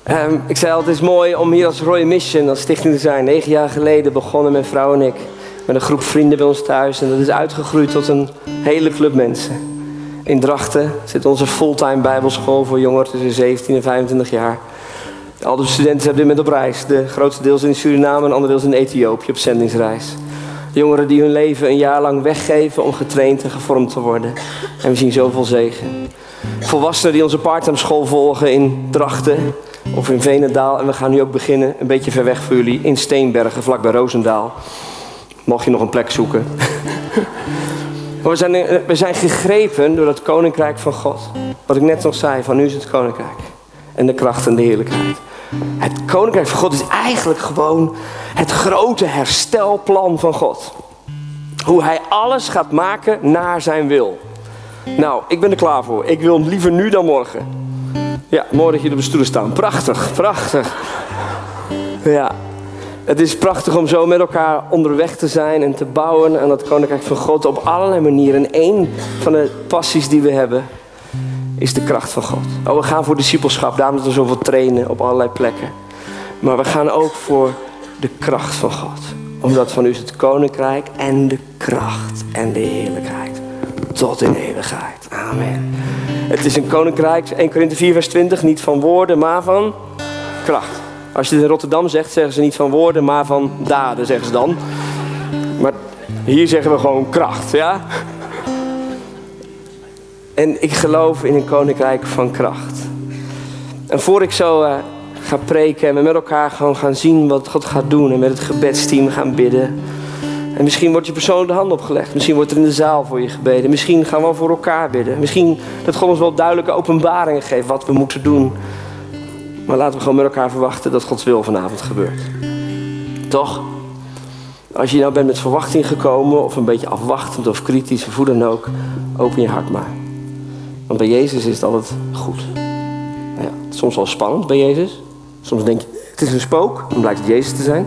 Ik zei altijd, het is mooi om hier als Royal Mission, als stichting te zijn. 9 jaar geleden begonnen mijn vrouw en ik met een groep vrienden bij ons thuis. En dat is uitgegroeid tot een hele club mensen. In Drachten zit onze fulltime bijbelschool voor jongeren tussen 17 en 25 jaar. Al de studenten zijn op dit moment op reis. De grootste deels in Suriname en andere deels in Ethiopië op zendingsreis. De jongeren die hun leven een jaar lang weggeven om getraind en gevormd te worden. En we zien zoveel zegen. Volwassenen die onze parttime school volgen in Drachten of in Veenendaal. En we gaan nu ook beginnen, een beetje ver weg voor jullie, in Steenbergen, vlakbij Roosendaal. Mocht je nog een plek zoeken. Maar we zijn gegrepen door het koninkrijk van God. Wat ik net nog zei, van nu is het koninkrijk. En de kracht en de heerlijkheid. Het koninkrijk van God is eigenlijk gewoon het grote herstelplan van God. Hoe hij alles gaat maken naar zijn wil. Nou, ik ben er klaar voor. Ik wil liever nu dan morgen. Ja, mooi dat jullie op de stoelen staan. Prachtig, prachtig. Ja, het is prachtig om zo met elkaar onderweg te zijn en te bouwen aan het koninkrijk van God op allerlei manieren. En één van de passies die we hebben is de kracht van God. Oh, we gaan voor discipelschap, daarom dat we zoveel trainen op allerlei plekken. Maar we gaan ook voor de kracht van God. Omdat van u is het koninkrijk en de kracht en de heerlijkheid. Tot in eeuwigheid. Amen. Het is een koninkrijk, 1 Korinthe 4 vers 20, niet van woorden, maar van kracht. Als je het in Rotterdam zegt, zeggen ze niet van woorden, maar van daden, zeggen ze dan. Maar hier zeggen we gewoon kracht, ja? En ik geloof in een koninkrijk van kracht. En voor ik zo ga preken en we met elkaar gewoon gaan zien wat God gaat doen en met het gebedsteam gaan bidden. En misschien wordt je persoonlijk de hand opgelegd. Misschien wordt er in de zaal voor je gebeden. Misschien gaan we voor elkaar bidden. Misschien dat God ons wel duidelijke openbaringen geeft wat we moeten doen. Maar laten we gewoon met elkaar verwachten dat Gods wil vanavond gebeurt. Toch? Als je nou bent met verwachting gekomen of een beetje afwachtend of kritisch of hoe dan ook, open je hart maar. Want bij Jezus is het altijd goed. Ja, het is soms wel spannend bij Jezus. Soms denk je, het is een spook. Dan blijkt het Jezus te zijn.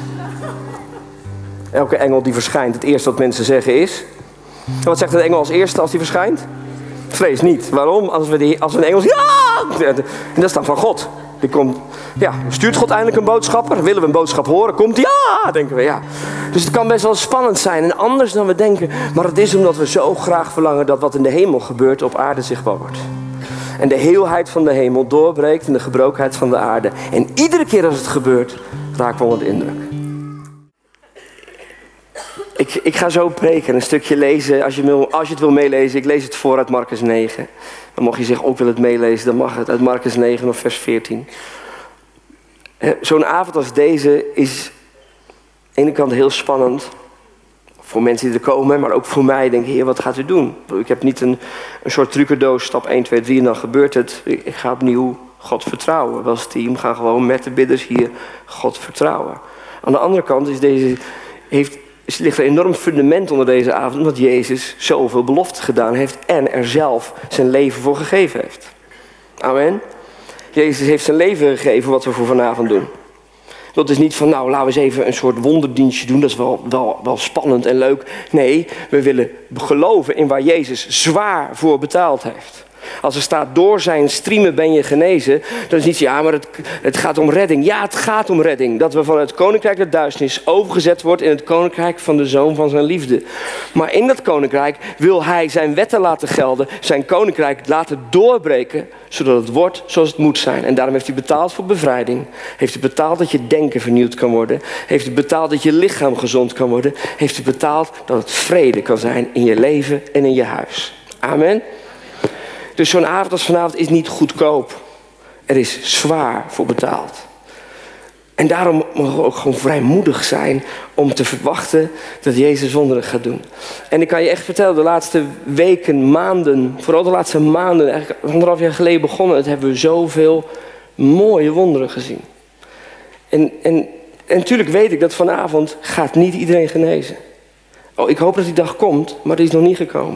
Elke engel die verschijnt, het eerste wat mensen zeggen is... En wat zegt de engel als eerste als die verschijnt? Vrees niet. Waarom? Als we een engel zeggen... Ja! En dat is dan van God. Die komt... Ja, stuurt God eindelijk een boodschapper? Willen we een boodschap horen? Komt die? Ja! Denken we, ja. Dus het kan best wel spannend zijn en anders dan we denken. Maar het is omdat we zo graag verlangen dat wat in de hemel gebeurt op aarde zichtbaar wordt. En de heelheid van de hemel doorbreekt in de gebrokenheid van de aarde. En iedere keer als het gebeurt, raken we onder de indruk. Ik ga zo preken, een stukje lezen. Als je het wil meelezen, ik lees het voor uit Marcus 9. Dan mocht je zeggen, ook wil het meelezen, dan mag het. Uit Marcus 9 of vers 14. Zo'n avond als deze is aan de ene kant heel spannend. Voor mensen die er komen, maar ook voor mij. Denk ik, Heer, wat gaat u doen? Ik heb niet een soort trucendoos, stap 1, 2, 3 en dan gebeurt het. Ik ga opnieuw God vertrouwen. We als team gaan gewoon met de bidders hier God vertrouwen. Aan de andere kant ligt er een enorm fundament onder deze avond, omdat Jezus zoveel beloften gedaan heeft en er zelf zijn leven voor gegeven heeft. Amen. Jezus heeft zijn leven gegeven wat we voor vanavond doen. Dat is niet van, nou, laten we eens even een soort wonderdienstje doen. Dat is wel spannend en leuk. Nee, we willen geloven in waar Jezus zwaar voor betaald heeft. Als er staat, door zijn striemen ben je genezen. Dan is niet, ja, maar het gaat om redding. Ja, het gaat om redding. Dat we van het koninkrijk der duisternis overgezet wordt in het koninkrijk van de Zoon van zijn liefde. Maar in dat koninkrijk wil hij zijn wetten laten gelden. Zijn koninkrijk laten doorbreken. Zodat het wordt zoals het moet zijn. En daarom heeft hij betaald voor bevrijding. Heeft hij betaald dat je denken vernieuwd kan worden. Heeft hij betaald dat je lichaam gezond kan worden. Heeft hij betaald dat het vrede kan zijn in je leven en in je huis. Amen. Dus zo'n avond als vanavond is niet goedkoop. Er is zwaar voor betaald. En daarom mogen we ook gewoon vrijmoedig zijn om te verwachten dat Jezus wonderen gaat doen. En ik kan je echt vertellen, de laatste weken, maanden, vooral de laatste maanden, eigenlijk 1,5 jaar geleden begonnen, hebben we zoveel mooie wonderen gezien. En natuurlijk weet ik dat vanavond gaat niet iedereen genezen. Oh, ik hoop dat die dag komt, maar die is nog niet gekomen.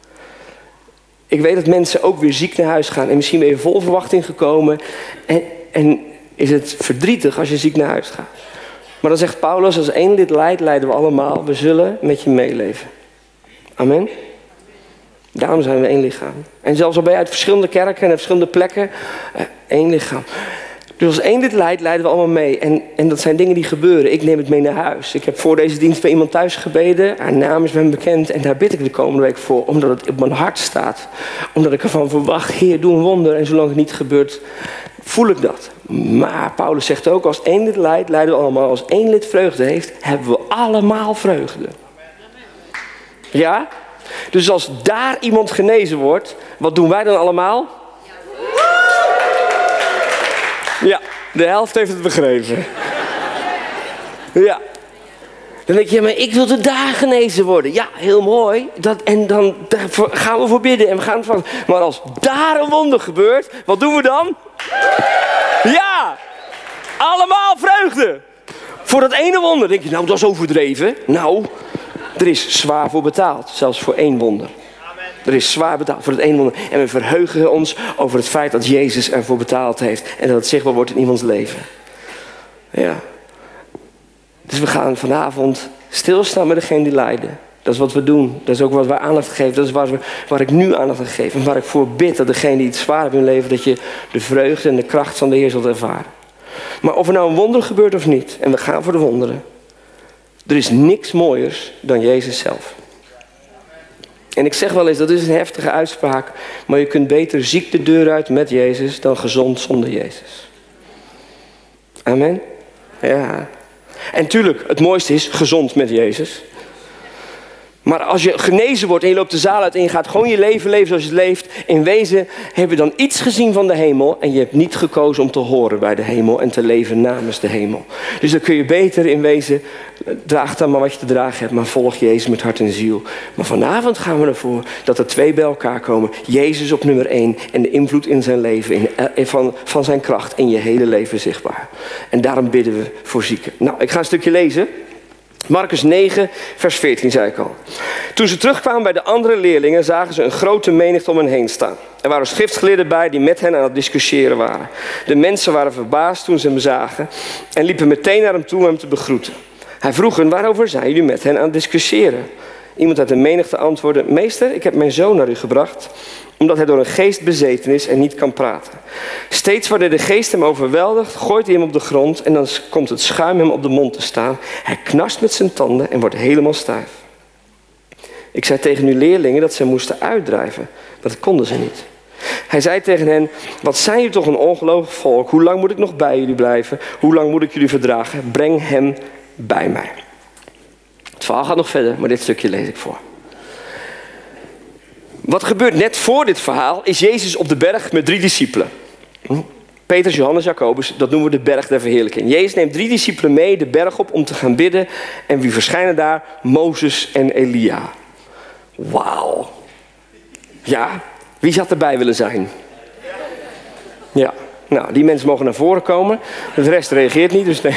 Ik weet dat mensen ook weer ziek naar huis gaan. En misschien ben je vol verwachting gekomen. En is het verdrietig als je ziek naar huis gaat. Maar dan zegt Paulus, als 1 lid lijdt, lijden we allemaal. We zullen met je meeleven. Amen. Daarom zijn we 1 lichaam. En zelfs al ben je uit verschillende kerken en uit verschillende plekken. 1 lichaam. Dus als één dit leidt, leiden we allemaal mee. En dat zijn dingen die gebeuren. Ik neem het mee naar huis. Ik heb voor deze dienst bij iemand thuis gebeden. Haar naam is me bekend. En daar bid ik de komende week voor. Omdat het op mijn hart staat. Omdat ik ervan verwacht, Heer, doe een wonder. En zolang het niet gebeurt, voel ik dat. Maar Paulus zegt ook, als één dit leidt, leiden we allemaal. Als één lid vreugde heeft, hebben we allemaal vreugde. Ja? Dus als daar iemand genezen wordt, wat doen wij dan allemaal? Ja, de helft heeft het begrepen. Ja. Dan denk je, ja, maar ik wilde daar genezen worden. Ja, heel mooi. En dan gaan we voor bidden en we gaan van. Maar als daar een wonder gebeurt, wat doen we dan? Ja, allemaal vreugde. Voor dat ene wonder denk je, nou, dat is overdreven. Nou, er is zwaar voor betaald, zelfs voor één wonder. Er is zwaar betaald voor het ene wonder. En we verheugen ons over het feit dat Jezus ervoor betaald heeft. En dat het zichtbaar wordt in iemands leven. Ja. Dus we gaan vanavond stilstaan met degene die lijden. Dat is wat we doen. Dat is ook wat wij aandacht geven. Dat is waar ik nu aandacht aan geef. En waar ik voor bid dat degene die het zwaar heeft in hun leven, dat je de vreugde en de kracht van de Heer zult ervaren. Maar of er nou een wonder gebeurt of niet. En we gaan voor de wonderen. Er is niks mooiers dan Jezus zelf. En ik zeg wel eens, dat is een heftige uitspraak. Maar je kunt beter ziek de deur uit met Jezus dan gezond zonder Jezus. Amen? Ja. En tuurlijk, het mooiste is gezond met Jezus. Maar als je genezen wordt en je loopt de zaal uit en je gaat gewoon je leven zoals je het leeft. In wezen heb je dan iets gezien van de hemel. En je hebt niet gekozen om te horen bij de hemel en te leven namens de hemel. Dus dan kun je beter in wezen, draag dan maar wat je te dragen hebt. Maar volg Jezus met hart en ziel. Maar vanavond gaan we ervoor dat er twee bij elkaar komen. Jezus op nummer 1 en de invloed in zijn leven. Van zijn kracht in je hele leven zichtbaar. En daarom bidden we voor zieken. Nou, ik ga een stukje lezen. Marcus 9, vers 14 zei ik al. Toen ze terugkwamen bij de andere leerlingen, zagen ze een grote menigte om hen heen staan. Er waren schriftgeleerden bij die met hen aan het discussiëren waren. De mensen waren verbaasd toen ze hem zagen en liepen meteen naar hem toe om hem te begroeten. Hij vroeg hen, waarover zijn jullie met hen aan het discussiëren? Iemand uit de menigte antwoordde, meester, ik heb mijn zoon naar u gebracht, omdat hij door een geest bezeten is en niet kan praten. Steeds wanneer de geest hem overweldigt, gooit hij hem op de grond en dan komt het schuim hem op de mond te staan. Hij knarst met zijn tanden en wordt helemaal stijf. Ik zei tegen uw leerlingen dat ze hem moesten uitdrijven, maar dat konden ze niet. Hij zei tegen hen, wat zijn jullie toch een ongelovig volk? Hoe lang moet ik nog bij jullie blijven? Hoe lang moet ik jullie verdragen? Breng hem bij mij. Het verhaal gaat nog verder, maar dit stukje lees ik voor. Wat gebeurt net voor dit verhaal is Jezus op de berg met 3 discipelen. Petrus, Johannes, Jacobus, dat noemen we de berg der verheerlijking. Jezus neemt 3 discipelen mee de berg op om te gaan bidden. En wie verschijnen daar? Mozes en Elia. Wauw. Ja, wie zou erbij willen zijn? Ja, nou, die mensen mogen naar voren komen. De rest reageert niet, dus nee.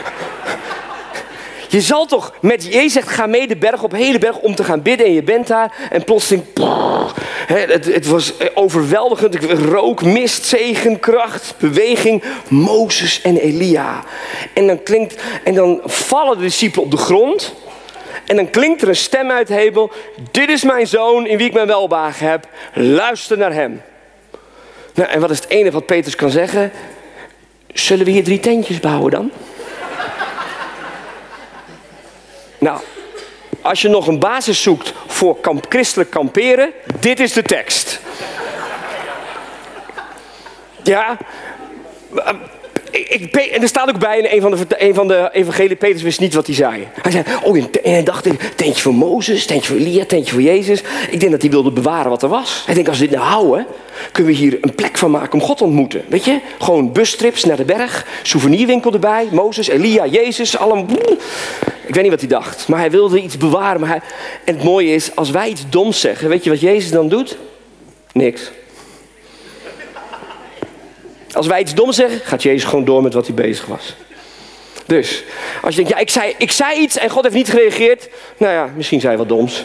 Je zal toch met Jezus zegt, ga mee de berg op, hele berg om te gaan bidden. En je bent daar en plotseling, het was overweldigend. Rook, mist, zegen, kracht, beweging, Mozes en Elia. En dan vallen de discipelen op de grond. En dan klinkt er een stem uit de hemel. Dit is mijn zoon in wie ik mijn welbehagen heb. Luister naar hem. Nou, en wat is het enige wat Petrus kan zeggen? Zullen we hier 3 tentjes bouwen dan? Nou, als je nog een basis zoekt voor christelijk kamperen, dit is de tekst. Ja, en er staat ook bij in een van de evangelie, Petrus wist niet wat hij zei. Hij zei, en hij dacht, tentje voor Mozes, tentje voor Elia, tentje voor Jezus. Ik denk dat hij wilde bewaren wat er was. Hij denkt, als we dit nou houden, kunnen we hier een plek van maken om God te ontmoeten. Weet je, gewoon bustrips naar de berg, souvenirwinkel erbij, Mozes, Elia, Jezus, allemaal. Ik weet niet wat hij dacht, maar hij wilde iets bewaren. En het mooie is, als wij iets doms zeggen, weet je wat Jezus dan doet? Niks. Als wij iets doms zeggen, gaat Jezus gewoon door met wat hij bezig was. Dus, als je denkt, ja, ik zei iets en God heeft niet gereageerd. Nou ja, misschien zei hij wat doms.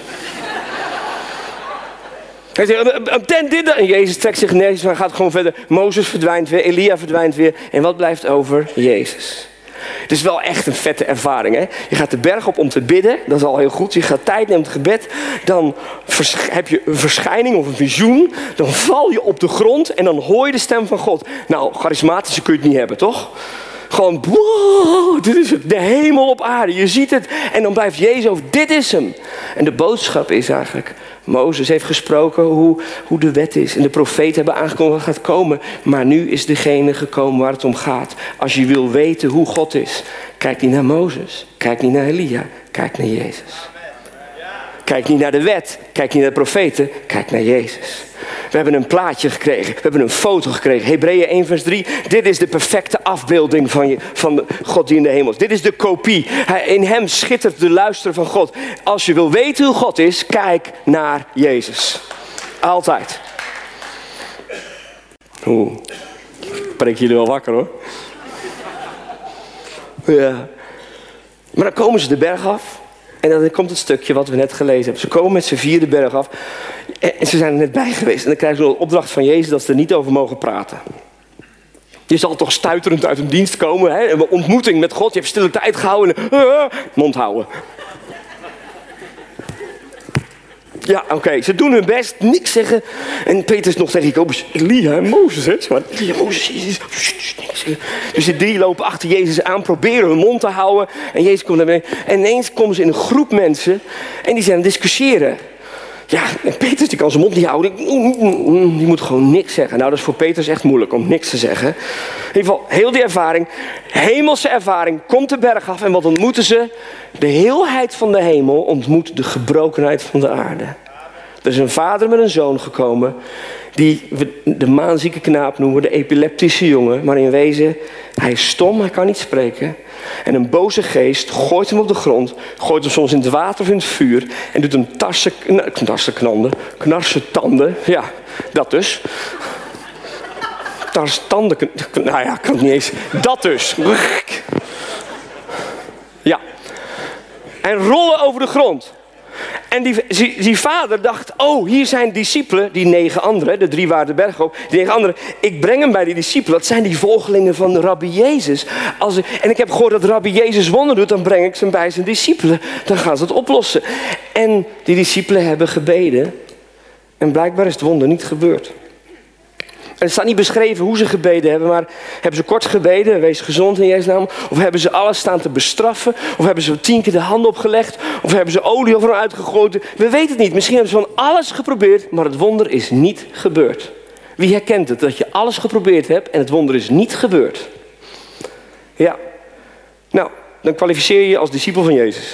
Hij zegt, een tent dit. En Jezus trekt zich neer en gaat gewoon verder. Mozes verdwijnt weer, Elia verdwijnt weer. En wat blijft over? Jezus. Het is wel echt een vette ervaring. Hè? Je gaat de berg op om te bidden. Dat is al heel goed. Je gaat tijd nemen het gebed. Dan heb je een verschijning of een visioen. Dan val je op de grond en dan hoor je de stem van God. Nou, charismatische kun je het niet hebben, toch? Gewoon, wow, dit is het. De hemel op aarde. Je ziet het. En dan blijft Jezus over. Dit is hem. En de boodschap is eigenlijk... Mozes heeft gesproken hoe de wet is. En de profeten hebben aangekondigd dat gaat komen. Maar nu is degene gekomen waar het om gaat. Als je wil weten hoe God is. Kijk niet naar Mozes. Kijk niet naar Elia. Kijk naar Jezus. Kijk niet naar de wet. Kijk niet naar de profeten. Kijk naar Jezus. We hebben een plaatje gekregen. We hebben een foto gekregen. Hebreeën 1 vers 3. Dit is de perfecte afbeelding van God die in de hemel is. Dit is de kopie. In hem schittert de luister van God. Als je wil weten hoe God is, kijk naar Jezus. Altijd. Oeh. Ik breek jullie wel wakker hoor. Ja. Maar dan komen ze de berg af. En dan komt het stukje wat we net gelezen hebben. Ze komen met z'n vier de berg af. En ze zijn er net bij geweest. En dan krijgen ze een opdracht van Jezus dat ze er niet over mogen praten. Je zal toch stuiterend uit een dienst komen. Hè? Een ontmoeting met God. Je hebt stille tijd gehouden. Mond houden. Ja, oké. Ze doen hun best. Niks zeggen. En Petrus nog tegen Jacobus. Elia en Mozes. Hè? Maar Elia, Mozes, Jezus. Dus die drie lopen achter Jezus aan. Proberen hun mond te houden. En Jezus komt naar beneden. En ineens komen ze in een groep mensen. En die zijn aan het discussiëren. Ja, en Petrus die kan zijn mond niet houden. Die moet gewoon niks zeggen. Nou, dat is voor Petrus echt moeilijk om niks te zeggen. In ieder geval, heel die ervaring. Hemelse ervaring. Komt de berg af. En wat ontmoeten ze? De heelheid van de hemel ontmoet de gebrokenheid van de aarde. Er is een vader met een zoon gekomen. Die we de maanzieke knaap noemen. De epileptische jongen. Maar in wezen, hij is stom. Hij kan niet spreken. En een boze geest gooit hem op de grond. Gooit hem soms in het water of in het vuur. En doet hem knarsen tanden. Ja, dat dus. Tanden. Nou ja, kan het niet eens. Dat dus. Ja. En rollen over de grond. En die vader dacht, oh, hier zijn discipelen, die 9 anderen, de 3 waren de berg op, die 9 anderen, ik breng hem bij die discipelen, dat zijn die volgelingen van Rabbi Jezus. En ik heb gehoord dat Rabbi Jezus wonderen doet, dan breng ik ze bij zijn discipelen, dan gaan ze het oplossen. En die discipelen hebben gebeden en blijkbaar is het wonder niet gebeurd. En het staat niet beschreven hoe ze gebeden hebben, maar hebben ze kort gebeden, wees gezond in Jezus naam, of hebben ze alles staan te bestraffen, of hebben ze 10 keer de hand opgelegd, of hebben ze olie over hen uitgegoten. We weten het niet. Misschien hebben ze van alles geprobeerd, maar het wonder is niet gebeurd. Wie herkent het, dat je alles geprobeerd hebt en het wonder is niet gebeurd? Ja. Nou, dan kwalificeer je je als discipel van Jezus.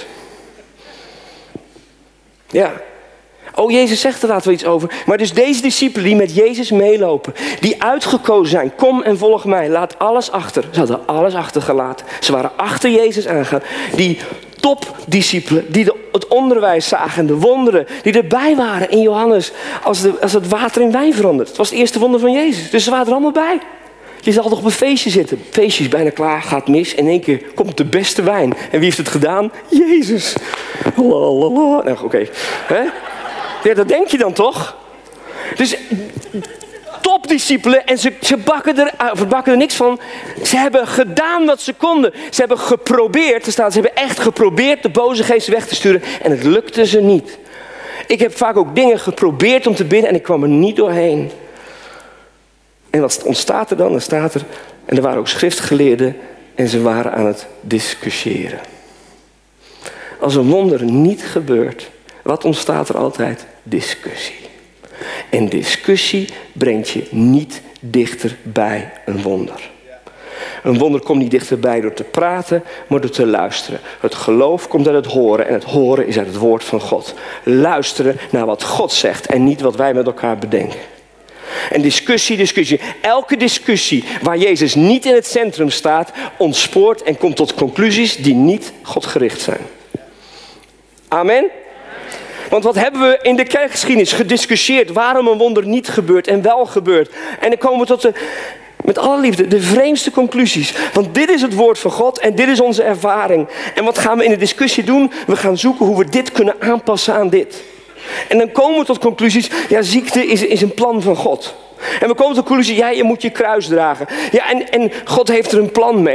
Ja. Oh, Jezus zegt er later wel iets over. Maar dus deze discipelen die met Jezus meelopen, die uitgekozen zijn, kom en volg mij, laat alles achter. Ze hadden alles achtergelaten. Ze waren achter Jezus aangegaan. Die topdiscipelen, die het onderwijs zagen, de wonderen, die erbij waren in Johannes, als het water in wijn verandert. Het was het eerste wonder van Jezus. Dus ze waren er allemaal bij. Je zal toch op een feestje zitten. Het feestje is bijna klaar, gaat mis. En in één keer komt de beste wijn. En wie heeft het gedaan? Jezus. Nou, oké. Hè? Ja, dat denk je dan toch? Dus topdiscipelen en ze bakken er niks van. Ze hebben gedaan wat ze konden. Ze hebben geprobeerd, ze hebben echt geprobeerd de boze geest weg te sturen. En het lukte ze niet. Ik heb vaak ook dingen geprobeerd om te bidden en ik kwam er niet doorheen. En wat ontstaat er dan? Dan staat er, en er waren ook schriftgeleerden en ze waren aan het discussiëren. Als een wonder niet gebeurt, wat ontstaat er altijd? Discussie. En discussie brengt je niet dichter bij een wonder. Een wonder komt niet dichterbij door te praten, maar door te luisteren. Het geloof komt uit het horen en het horen is uit het woord van God. Luisteren naar wat God zegt en niet wat wij met elkaar bedenken. En discussie. Elke discussie waar Jezus niet in het centrum staat, ontspoort en komt tot conclusies die niet Godgericht zijn. Amen? Want wat hebben we in de kerkgeschiedenis gediscussieerd waarom een wonder niet gebeurt en wel gebeurt. En dan komen we tot met alle liefde, de vreemdste conclusies. Want dit is het woord van God en dit is onze ervaring. En wat gaan we in de discussie doen? We gaan zoeken hoe we dit kunnen aanpassen aan dit. En dan komen we tot conclusies, ja, ziekte is een plan van God. En we komen tot de conclusie, ja, je moet je kruis dragen. Ja, en God heeft er een plan mee.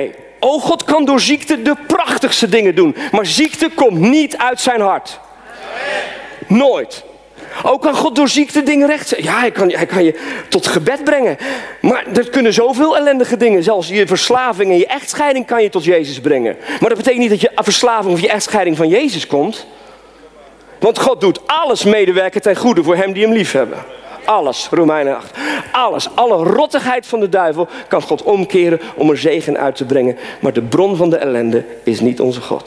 Oh, God kan door ziekte de prachtigste dingen doen. Maar ziekte komt niet uit zijn hart. Nooit. Ook kan God door ziekte dingen rechtzetten. Ja, hij kan je tot gebed brengen. Maar er kunnen zoveel ellendige dingen. Zelfs je verslaving en je echtscheiding kan je tot Jezus brengen. Maar dat betekent niet dat je verslaving of je echtscheiding van Jezus komt. Want God doet alles medewerken ten goede voor hem die hem lief hebben. Alles, Romeinen 8. Alles, alle rottigheid van de duivel kan God omkeren om er zegen uit te brengen. Maar de bron van de ellende is niet onze God.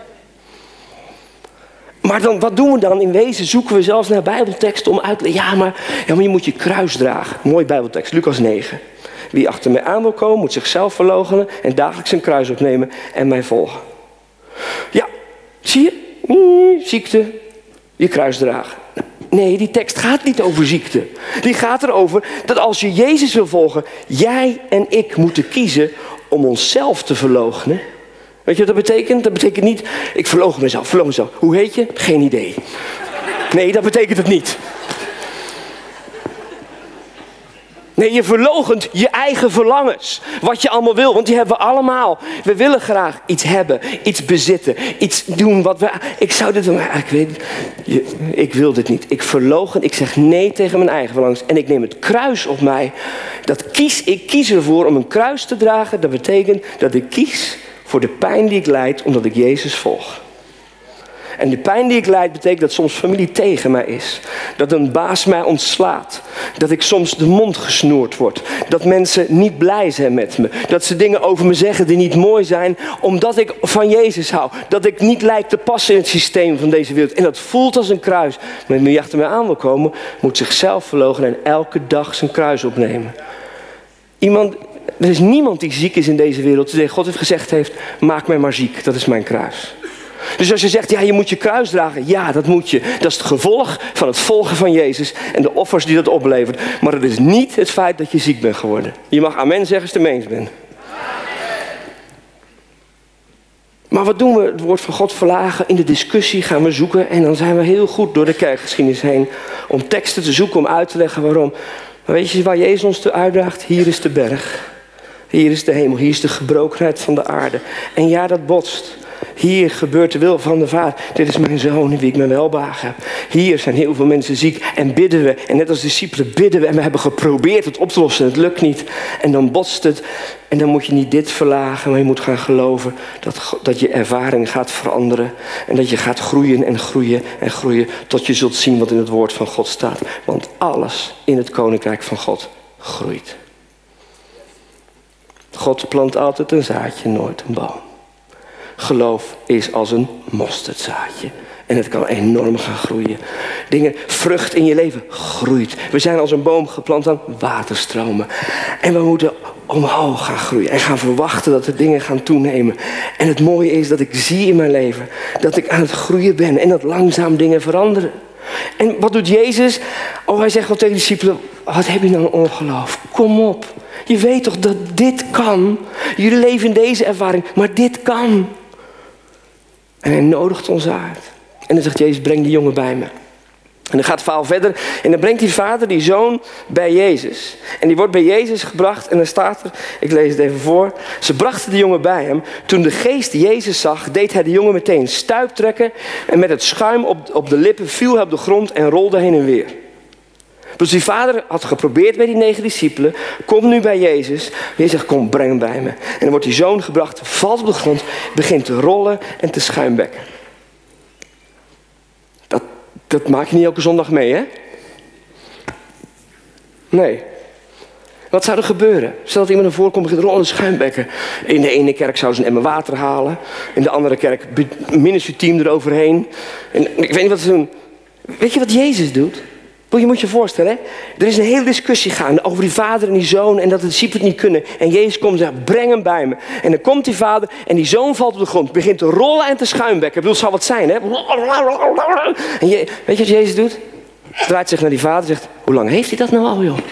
Maar dan, wat doen we dan? In wezen zoeken we zelfs naar bijbelteksten om uit te leggen. Ja, maar je moet je kruis dragen. Mooi bijbeltekst, Lucas 9. Wie achter mij aan wil komen, moet zichzelf verloochenen en dagelijks een kruis opnemen en mij volgen. Ja, zie je? Ziekte, je kruis dragen. Nee, die tekst gaat niet over ziekte. Die gaat erover dat als je Jezus wil volgen, jij en ik moeten kiezen om onszelf te verloochenen. Weet je wat dat betekent? Dat betekent niet, ik verloochen mezelf. Hoe heet je? Geen idee. Nee, dat betekent het niet. Nee, je verloochent je eigen verlangens. Wat je allemaal wil, want die hebben we allemaal. We willen graag iets hebben, iets bezitten, iets doen wat we... Ik zou dit doen, maar ik wil dit niet. Ik verloochen, ik zeg nee tegen mijn eigen verlangens. En ik neem het kruis op mij. Ik kies ervoor om een kruis te dragen. Dat betekent dat ik kies voor de pijn die ik lijd, omdat ik Jezus volg. En de pijn die ik lijd betekent dat soms familie tegen mij is. Dat een baas mij ontslaat. Dat ik soms de mond gesnoerd word. Dat mensen niet blij zijn met me. Dat ze dingen over me zeggen die niet mooi zijn, omdat ik van Jezus hou. Dat ik niet lijk te passen in het systeem van deze wereld. En dat voelt als een kruis. Maar wie achter mij aan wil komen, moet zichzelf verloochenen en elke dag zijn kruis opnemen. Er is niemand die ziek is in deze wereld. Die God heeft gezegd heeft, maak mij maar ziek. Dat is mijn kruis. Dus als je zegt, ja, je moet je kruis dragen. Ja, dat moet je. Dat is het gevolg van het volgen van Jezus en de offers die dat oplevert. Maar het is niet het feit dat je ziek bent geworden. Je mag amen zeggen als je het ermee eens bent. Maar wat doen we? Het woord van God verlagen. In de discussie gaan we zoeken. En dan zijn we heel goed door de kerkgeschiedenis heen. Om teksten te zoeken, om uit te leggen waarom. Maar weet je waar Jezus ons toe uitdaagt? Hier is de berg. Hier is de hemel. Hier is de gebrokenheid van de aarde. En ja, dat botst. Hier gebeurt de wil van de Vader. Dit is mijn zoon in wie ik mijn welbehagen heb. Hier zijn heel veel mensen ziek en bidden we. En net als discipelen bidden we. En we hebben geprobeerd het op te lossen. Het lukt niet. En dan botst het. En dan moet je niet dit verlagen. Maar je moet gaan geloven dat je ervaring gaat veranderen. En dat je gaat groeien en groeien en groeien. Tot je zult zien wat in het woord van God staat. Want alles in het koninkrijk van God groeit. God plant altijd een zaadje, nooit een boom. Geloof is als een mosterdzaadje. En het kan enorm gaan groeien. Vrucht in je leven groeit. We zijn als een boom geplant aan waterstromen. En we moeten omhoog gaan groeien. En gaan verwachten dat er dingen gaan toenemen. En het mooie is dat ik zie in mijn leven dat ik aan het groeien ben. En dat langzaam dingen veranderen. En wat doet Jezus? Hij zegt wel tegen de discipelen, wat heb je nou een ongeloof? Kom op. Je weet toch dat dit kan? Jullie leven in deze ervaring, maar dit kan. En hij nodigt ons uit. En dan zegt Jezus, breng die jongen bij me. En dan gaat het verhaal verder. En dan brengt die vader die zoon bij Jezus. En die wordt bij Jezus gebracht. En dan staat er, ik lees het even voor. Ze brachten de jongen bij hem. Toen de geest Jezus zag, deed hij de jongen meteen stuip trekken. En met het schuim op de lippen viel hij op de grond en rolde heen en weer. Dus die vader had geprobeerd bij die 9 discipelen. Komt nu bij Jezus. Jezus zegt, kom, breng hem bij me. En dan wordt die zoon gebracht, valt op de grond, begint te rollen en te schuimbekken. Dat maak je niet elke zondag mee, hè? Nee. Wat zou er gebeuren? Stel dat iemand naar voren komt en begint te rollen en schuimbekken. In de ene kerk zou ze een emmer water halen. In de andere kerk ministerieteam eroverheen. En ik weet niet wat ze doen. Weet je wat Jezus doet? Je moet je voorstellen, hè? Er is een hele discussie gaande over die vader en die zoon en dat de discipelen het niet kunnen. En Jezus komt en zegt, breng hem bij me. En dan komt die vader en die zoon valt op de grond, begint te rollen en te schuimbekken. Ik bedoel, het zal wat zijn, hè? En weet je wat Jezus doet? Draait zich naar die vader en zegt, hoe lang heeft hij dat nou al, joh?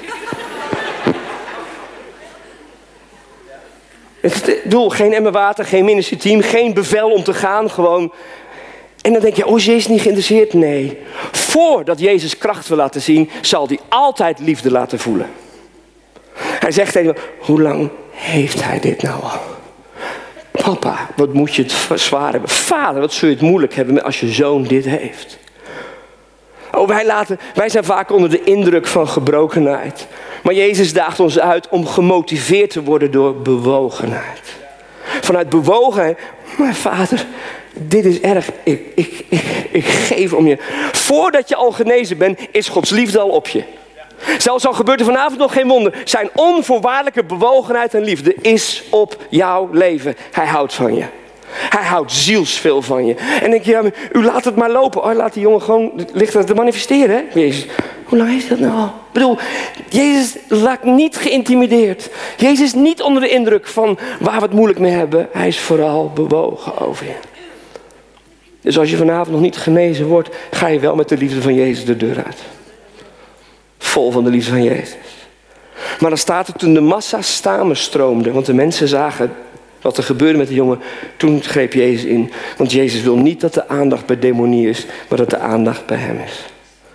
Ik bedoel, geen emmer water, geen ministerieteam, geen bevel om te gaan, gewoon. En dan denk je, is Jezus niet geïnteresseerd? Nee. Voordat Jezus kracht wil laten zien, zal hij altijd liefde laten voelen. Hij zegt tegen hem, hoe lang heeft hij dit nou al? Papa, wat moet je het zwaar hebben. Vader, wat zul je het moeilijk hebben als je zoon dit heeft. Oh, wij zijn vaak onder de indruk van gebrokenheid. Maar Jezus daagt ons uit om gemotiveerd te worden door bewogenheid. Vanuit bewogenheid, maar Vader, dit is erg. Ik geef om je. Voordat je al genezen bent, is Gods liefde al op je. Zelfs al gebeurt er vanavond nog geen wonder. Zijn onvoorwaardelijke bewogenheid en liefde is op jouw leven. Hij houdt van je. Hij houdt zielsveel van je. En denk je, ja, u laat het maar lopen. Oh, laat die jongen gewoon licht te manifesteren, hè? Jezus, hoe lang heeft dat nou? Ik bedoel, Jezus raakt niet geïntimideerd. Jezus is niet onder de indruk van waar we het moeilijk mee hebben. Hij is vooral bewogen over je. Dus als je vanavond nog niet genezen wordt, ga je wel met de liefde van Jezus de deur uit. Vol van de liefde van Jezus. Maar dan staat er toen de massa's samenstroomden. Want de mensen zagen wat er gebeurde met de jongen. Toen greep Jezus in. Want Jezus wil niet dat de aandacht bij demonie is. Maar dat de aandacht bij hem is.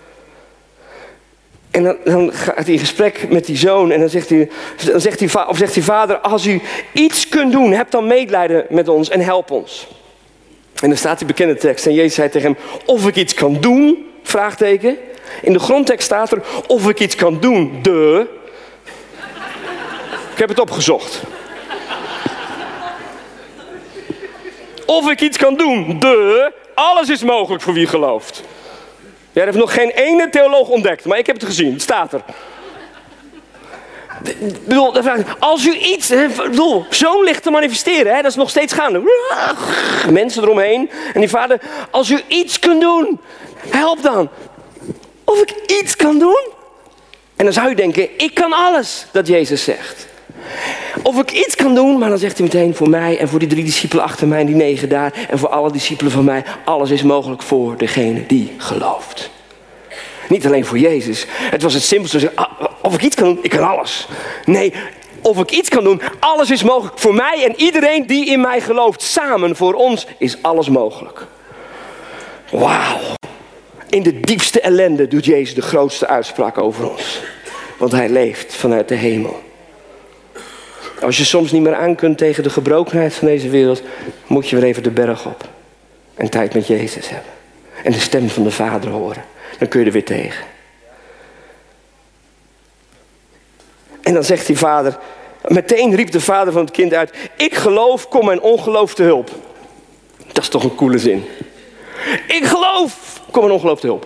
En dan gaat hij in gesprek met die zoon. En dan zegt hij, vader, als u iets kunt doen, heb dan medelijden met ons en help ons. En dan staat die bekende tekst. En Jezus zei tegen hem, of ik iets kan doen? Vraagteken. In de grondtekst staat er, of ik iets kan doen. Ik heb het opgezocht. Of ik iets kan doen. Alles is mogelijk voor wie gelooft. Ja, dat heeft nog geen ene theoloog ontdekt. Maar ik heb het gezien. Het staat er. Als u iets... Zo'n licht te manifesteren. Hè, dat is nog steeds gaande. Mensen eromheen. En die vader... Als u iets kunt doen. Help dan. Of ik iets kan doen? En dan zou je denken, ik kan alles, dat Jezus zegt. Of ik iets kan doen, maar dan zegt hij meteen voor mij en voor die 3 discipelen achter mij en die 9 daar. En voor alle discipelen van mij, alles is mogelijk voor degene die gelooft. Niet alleen voor Jezus. Het was het simpelste. Of ik iets kan doen, ik kan alles. Nee, of ik iets kan doen, alles is mogelijk voor mij en iedereen die in mij gelooft. Samen voor ons is alles mogelijk. Wauw. In de diepste ellende doet Jezus de grootste uitspraak over ons. Want hij leeft vanuit de hemel. Als je soms niet meer aan kunt tegen de gebrokenheid van deze wereld, moet je weer even de berg op. En tijd met Jezus hebben. En de stem van de Vader horen. Dan kun je er weer tegen. En dan zegt die vader, meteen riep de vader van het kind uit, ik geloof, kom mijn ongeloof te hulp. Dat is toch een coole zin. Ik geloof, kom mijn ongeloof te hulp.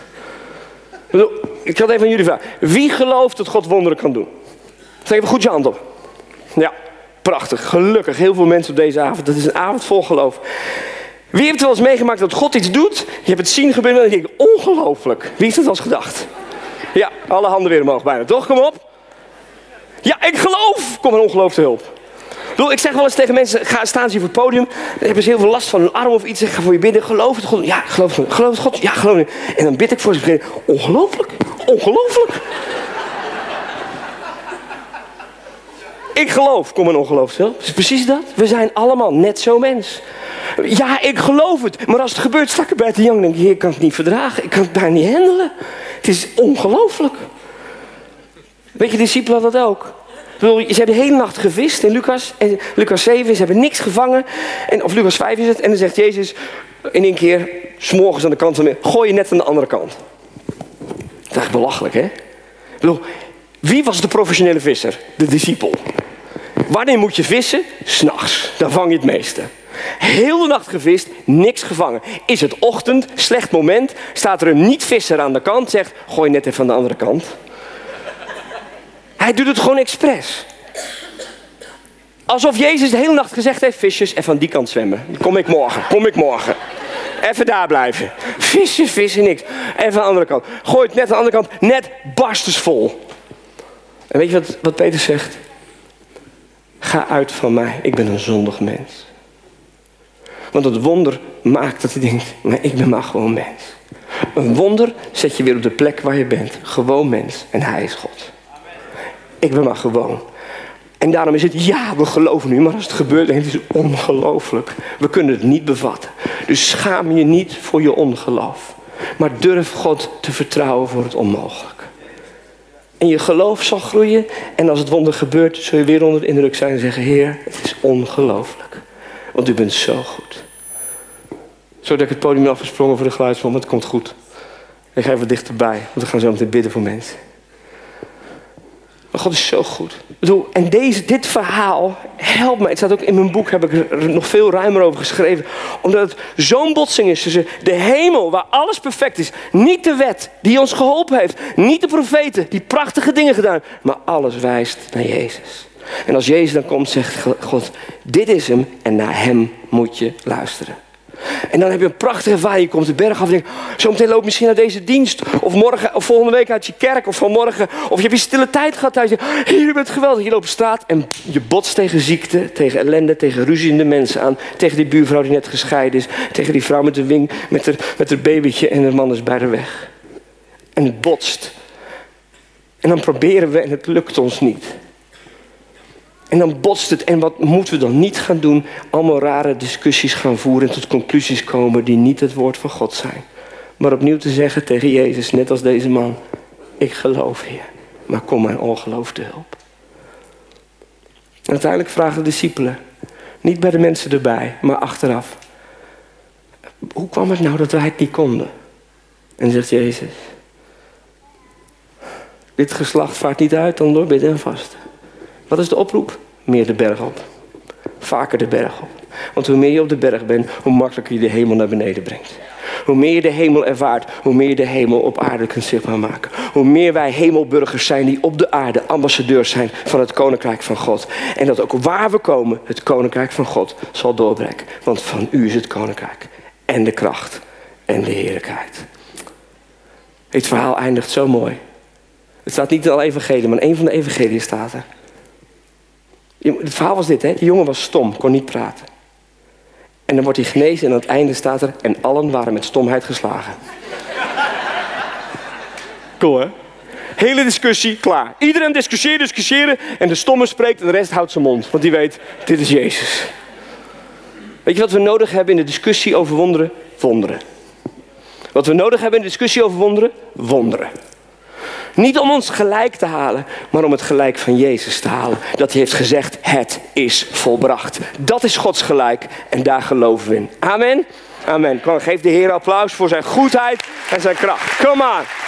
Ik had even aan jullie vragen. Wie gelooft dat God wonderen kan doen? Steek even goed je hand op. Ja, prachtig. Gelukkig. Heel veel mensen op deze avond. Dat is een avond vol geloof. Wie heeft er wel eens meegemaakt dat God iets doet? Je hebt het zien gebeuren en je denkt, ongelooflijk. Wie heeft dat wel eens gedacht? Ja, alle handen weer omhoog bijna. Toch? Kom op. Ja, ik geloof. Kom mijn ongeloof te hulp. Ik zeg wel eens tegen mensen, staan ze hier voor het podium. Dan hebben ze heel veel last van hun arm of iets. Ik ga voor je bidden. Geloof het God. Ja, geloof het. Geloof het God. Ja, geloof het. En dan bid ik voor ze. Ongelooflijk. Ongelooflijk. Ik geloof. Kom een ongeloof te hulp. Is precies dat. We zijn allemaal net zo mens. Ja, ik geloof het. Maar als het gebeurt, sta ik erbij te janken. Denk ik, ik kan het niet verdragen. Ik kan het bijna niet handelen. Het is ongelooflijk. Weet je, de discipelen hadden dat ook. Ze hebben de hele nacht gevist in Lucas 7. Ze hebben niks gevangen. Of Lucas 5 is het. En dan zegt Jezus in één keer, 's morgens aan de kant van de gooi je net aan de andere kant. Dat is echt belachelijk, hè? Wie was de professionele visser? De discipel. Wanneer moet je vissen? 's Nachts. Dan vang je het meeste. Heel de nacht gevist, niks gevangen. Is het ochtend, slecht moment. Staat er een niet-visser aan de kant. Zegt, gooi net even aan de andere kant. Hij doet het gewoon expres. Alsof Jezus de hele nacht gezegd heeft, visjes, even aan die kant zwemmen. Kom ik morgen. Even daar blijven. Vissen, niks. Even aan de andere kant. Gooi het net aan de andere kant, net barstensvol. En weet je wat Petrus zegt? Ga uit van mij, ik ben een zondig mens. Want het wonder maakt dat hij denkt, maar ik ben maar gewoon mens. Een wonder zet je weer op de plek waar je bent. Gewoon mens en hij is God. Ik ben maar gewoon. En daarom is het, ja, we geloven nu. Maar als het gebeurt, dan is het ongelooflijk. We kunnen het niet bevatten. Dus schaam je niet voor je ongeloof. Maar durf God te vertrouwen voor het onmogelijke. En je geloof zal groeien. En als het wonder gebeurt, zul je weer onder de indruk zijn en zeggen, Heer, het is ongelooflijk. Want u bent zo goed. Zodat ik het podium afgesprongen voor de geluidsman, maar het komt goed. Ik ga even dichterbij, want we gaan zo meteen bidden voor mensen. Maar God is zo goed. Ik bedoel, en dit verhaal helpt mij. Het staat ook in mijn boek, heb ik er nog veel ruimer over geschreven. Omdat het zo'n botsing is tussen de hemel, waar alles perfect is. Niet de wet, die ons geholpen heeft. Niet de profeten, die prachtige dingen gedaan. Maar alles wijst naar Jezus. En als Jezus dan komt, zegt God, dit is hem en naar hem moet je luisteren. En dan heb je een prachtige ervaring. Je komt de berg af en denkt, zometeen loop je misschien naar deze dienst. Of morgen, of volgende week uit je kerk. Of vanmorgen. Of je hebt je stille tijd gehad thuis. Je bent geweldig. Je loopt op straat en je botst tegen ziekte, tegen ellende, tegen ruziende mensen aan. Tegen die buurvrouw die net gescheiden is. Tegen die vrouw met de met haar babytje en de man is bij de weg. En het botst. En dan proberen we en het lukt ons niet. En dan botst het. En wat moeten we dan niet gaan doen? Allemaal rare discussies gaan voeren en tot conclusies komen die niet het woord van God zijn. Maar opnieuw te zeggen tegen Jezus, net als deze man. Ik geloof, Heer, maar kom mijn ongeloof te hulp. En uiteindelijk vragen de discipelen, niet bij de mensen erbij, maar achteraf. Hoe kwam het nou dat wij het niet konden? En zegt Jezus, dit geslacht vaart niet uit dan door bidden en vasten. Wat is de oproep? Meer de berg op. Vaker de berg op. Want hoe meer je op de berg bent, hoe makkelijker je de hemel naar beneden brengt. Hoe meer je de hemel ervaart, hoe meer je de hemel op aarde kunt zichtbaar maken. Hoe meer wij hemelburgers zijn die op de aarde ambassadeurs zijn van het koninkrijk van God. En dat ook waar we komen, het koninkrijk van God zal doorbreken. Want van u is het koninkrijk. En de kracht en de heerlijkheid. Het verhaal eindigt zo mooi. Het staat niet in alle evangelieën, maar in een van de evangelieën staat er. Het verhaal was dit, hè? Die jongen was stom, kon niet praten. En dan wordt hij genezen en aan het einde staat er, en allen waren met stomheid geslagen. Cool, hè? Hele discussie, klaar. Iedereen discussiëren en de stomme spreekt en de rest houdt zijn mond. Want die weet, dit is Jezus. Weet je wat we nodig hebben in de discussie over wonderen? Wonderen. Wat we nodig hebben in de discussie over wonderen? Wonderen. Niet om ons gelijk te halen, maar om het gelijk van Jezus te halen. Dat hij heeft gezegd, het is volbracht. Dat is Gods gelijk en daar geloven we in. Amen. Amen. Geef de Heer applaus voor zijn goedheid en zijn kracht. Kom aan.